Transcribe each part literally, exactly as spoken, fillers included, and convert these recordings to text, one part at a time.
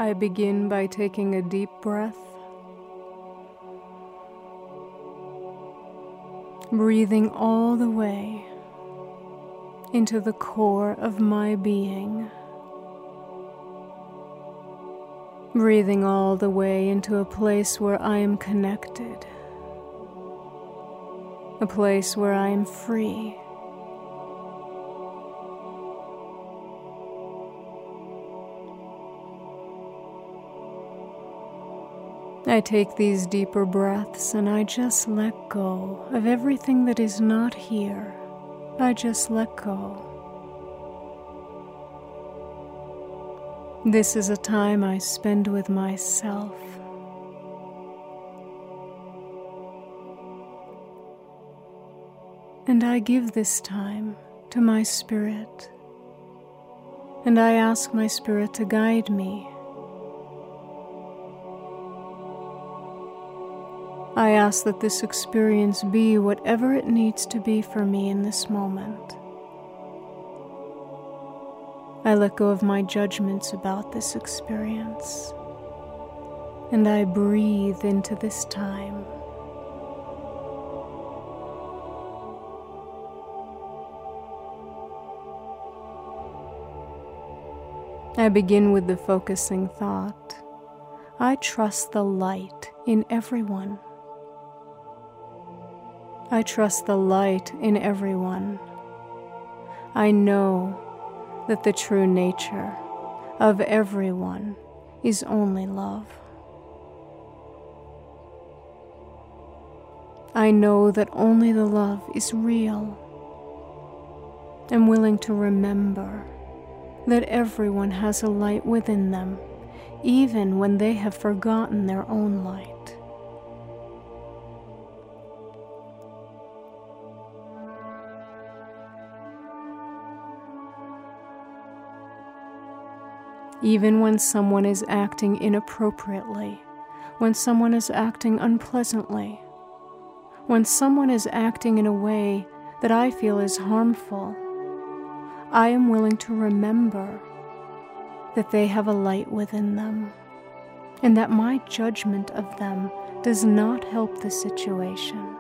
I begin by taking a deep breath, breathing all the way into the core of my being, breathing all the way into a place where I am connected, a place where I am free. I take these deeper breaths and I just let go of everything that is not here. I just let go. This is a time I spend with myself. And I give this time to my spirit. And I ask my spirit to guide me. I ask that this experience be whatever it needs to be for me in this moment. I let go of my judgments about this experience, and I breathe into this time. I begin with the focusing thought. I trust the light in everyone. I trust the light in everyone. I know that the true nature of everyone is only love. I know that only the love is real. I'm willing to remember that everyone has a light within them, even when they have forgotten their own light. Even when someone is acting inappropriately, when someone is acting unpleasantly, when someone is acting in a way that I feel is harmful, I am willing to remember that they have a light within them, and that my judgment of them does not help the situation.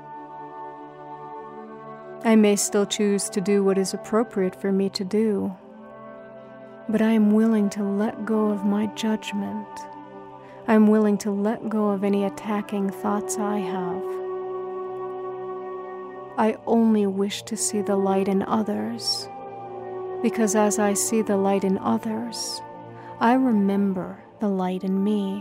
I may still choose to do what is appropriate for me to do, but I am willing to let go of my judgment. I am willing to let go of any attacking thoughts I have. I only wish to see the light in others, because as I see the light in others, I remember the light in me.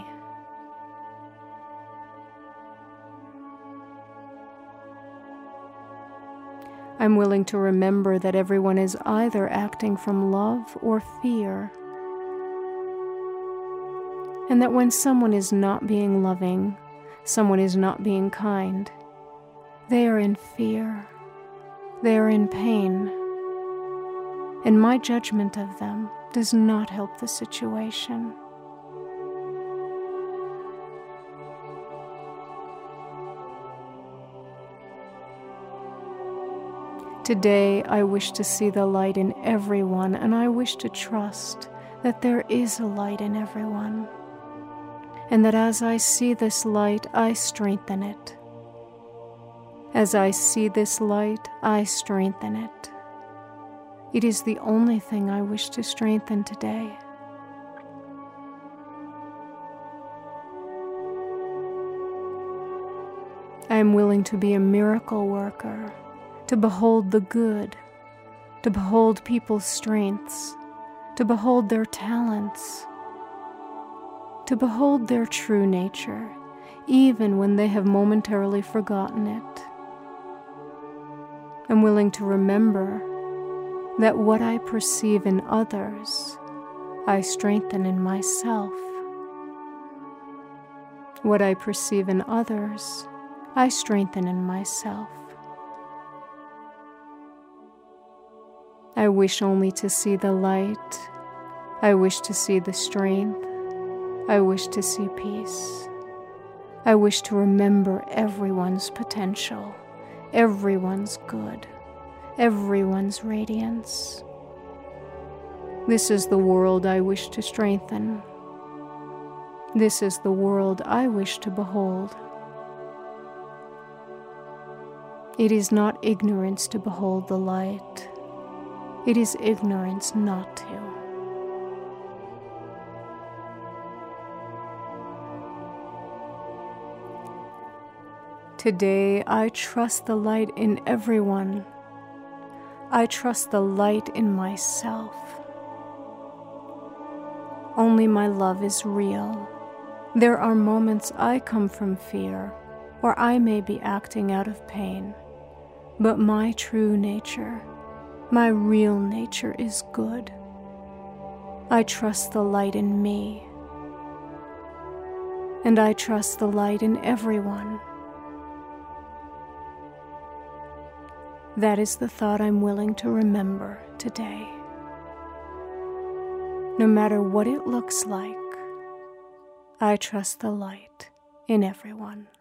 I'm willing to remember that everyone is either acting from love or fear, and that when someone is not being loving, someone is not being kind, they are in fear, they are in pain, and my judgment of them does not help the situation. Today, I wish to see the light in everyone, and I wish to trust that there is a light in everyone, and that as I see this light, I strengthen it. As I see this light, I strengthen it. It is the only thing I wish to strengthen today. I am willing to be a miracle worker, to behold the good, to behold people's strengths, to behold their talents, to behold their true nature, even when they have momentarily forgotten it. I'm willing to remember that what I perceive in others, I strengthen in myself. What I perceive in others, I strengthen in myself. I wish only to see the light. I wish to see the strength. I wish to see peace. I wish to remember everyone's potential, everyone's good, everyone's radiance. This is the world I wish to strengthen. This is the world I wish to behold. It is not ignorance to behold the light. It is ignorance not to. Today, I trust the light in everyone. I trust the light in myself. Only my love is real. There are moments I come from fear, or I may be acting out of pain. But my true nature, my real nature is good. I trust the light in me, and I trust the light in everyone. That is the thought I'm willing to remember today. No matter what it looks like, I trust the light in everyone.